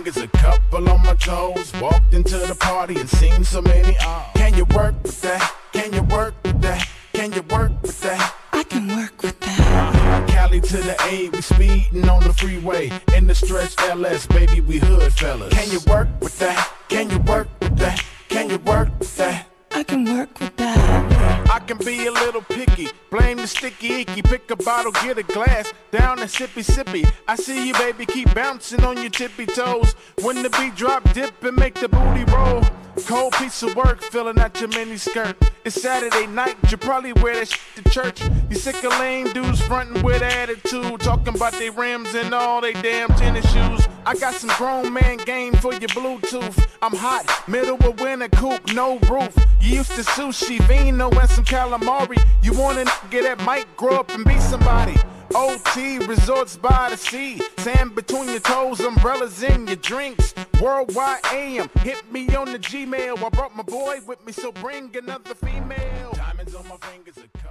fingers, a couple on my toes. Walked into the party and seen so many. Can you work with that? Can you work with that? Can you work with that? I can work with that. Cali to the A, we speeding on the freeway. In the stretch LS, baby, we hood fellas. Can you work with that? Can you work with that? Can you work with that? I can work with that. I can be a little picky, blame the sticky icky. Pick a bottle, get a glass, down and sippy. I see you, baby, keep bouncing on your tippy toes. When the beat drop, dip and make the booty roll. Cold piece of work, filling out your mini skirt. It's Saturday night, you probably wear that shit to church. You sick of lame dudes frontin' with attitude, talking about they rims and all they damn tennis shoes. I got some grown man game for your Bluetooth. I'm hot, middle of winter, coupe, no roof. You used to sushi, vino, and some calamari. You want a nigga that might grow up and be somebody. OT, resorts by the sea. Sand between your toes, umbrellas in your drinks. Worldwide AM, hit me on the Gmail. I brought my boy with me, so bring another female. Diamonds on my fingers.